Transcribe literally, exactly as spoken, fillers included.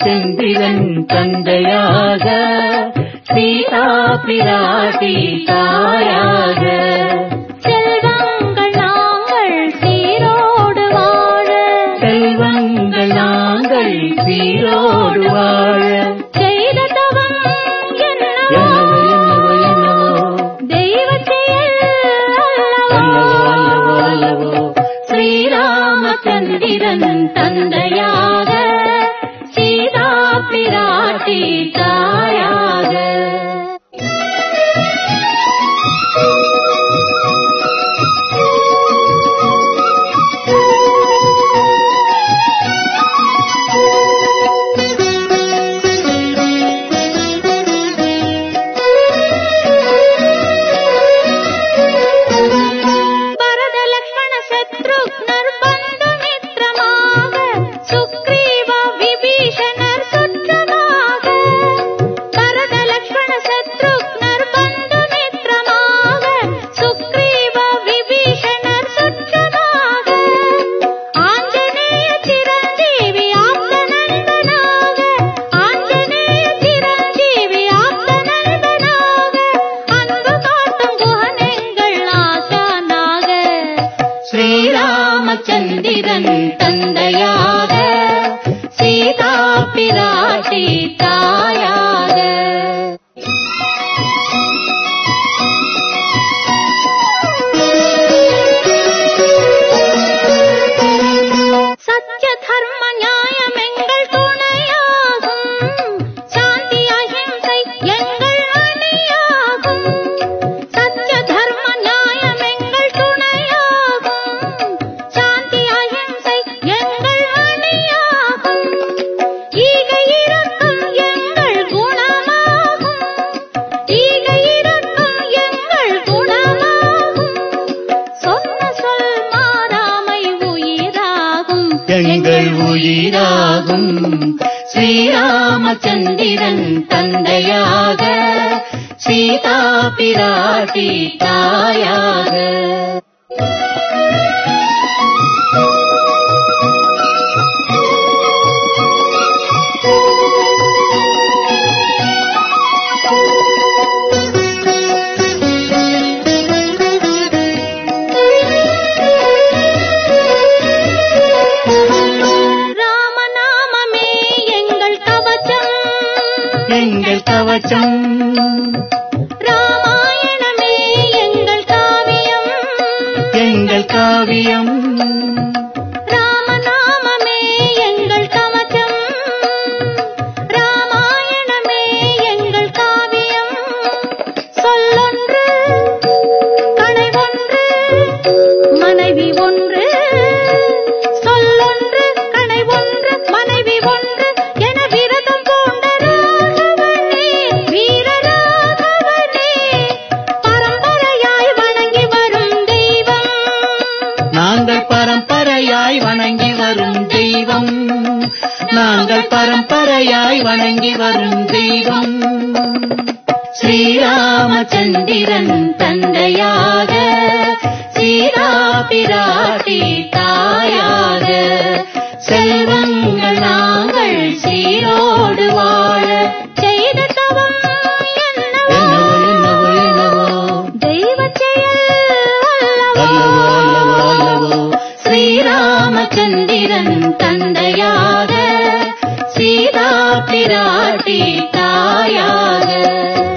ஸ்ரீராமச்சந்திரன் தந்தையாக, சீதா பிராட்டி தாயாக, செல்வங்கள் நாங்கள் சீரோடு வாழ, செல்வங்கள் நாங்கள் சீரோடு வாழ, செய்த தவம் என்னவோ என்னவோ என்னவோ தெய்வச் செயல் அல்லவோ அல்லவோ அல்லவோ. ஸ்ரீராமச்சந்திரன் தந்தையாக, சீதா பிராட்டி தாயாக. பரத லக்ஷ்மண சத்ருக்னர் பந்து மித்ரமாக, சுக்ரீவ விபீஷணர் சுற்றமாக. பரத லக்ஷ்மண சத்ருக்னர் பந்து மித்ரமாக, சுக்ரீவ விபீஷணர் சுற்றமாக. ஆஞ்சநேய சிரஞ்சீவி ஆப்தநந்தனாக, ஆஞ்சநேய சிரஞ்சீவி ஆப்தநந்தனாக, அன்பு காட்டும் குஹனெங்கள் ஆசானாக. ஸ்ரீராமச்சந்திரன் தந்தையாக, சீதா பிராட்டி தாயாக. சத்ய தர்ம நியாயம் எங்கள் துணையாகும், சாந்தி அஹிம்சை எங்கள் அணியாகும். சத்ய தர்ம நியாயம் எங்கள் துணையாகும், சாந்தி அஹிம்சை எங்கள் அணியாகும். ஈகை இரக்கம் எங்கள் குணமாகும், ஈகை இரக்கம் எங்கள் குணமாகும். சொன்ன சொல் மாறாமை உயிராகும், எங்கள் உயிராகும். ஸ்ரீராமச்சந்திரன் தந்தையாக, சீதா பிராட்டி தாயாக. ராமநாமமே எங்கள் கவசம், எங்கள் கவசம், ராமாயணமே எங்கள் காவியம், எங்கள் காவியம், ராமநாமமே எங்கள் கவசம், ராமாயணமே எங்கள் காவியம். சொல்லொன்று கணை ஒன்று மனைவி ஒன்று, சொல்லொன்று கணை ஒன்று மனைவி ஒன்று என விரதம் பூண்ட ராகவனே, வீரராகவனே, பரம்பரையாய் வணங்கி வரும் தெய்வம். நாங்கள் பரம்பரையாய் வணங்கி வரும் தெய்வம், நாங்கள் பரம்பரையாய் வணங்கி வரும் தெய்வம். ஸ்ரீராமச்சந்திரன் தந்தையாக, சீதா பிராட்டி தாயாக, செல்வங்கள் நாங்கள் சீரோடு வாழ, செய்த தவம் என்னவோ என்னவோ என்னவோ என்னவோ தெய்வச் செயல் அல்லவோ. அல்லவோ அல்லவோ அல்லவோ. ஸ்ரீராமச்சந்திரன் தந்தையாக, சீதா பிராட்டி தாயாக.